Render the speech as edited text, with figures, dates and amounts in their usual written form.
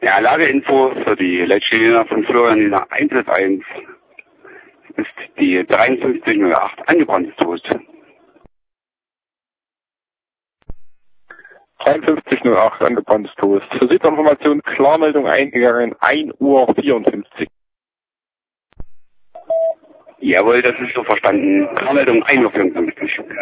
Ja, Lageinfo für die Leitstelle von Florian 111 ist die 5308 angebranntes Toast. 5308 angebranntes Toast. Für Information Klarmeldung eingegangen, 1:54 Uhr. Jawohl, das ist so verstanden. Klarmeldung 1:54 Uhr.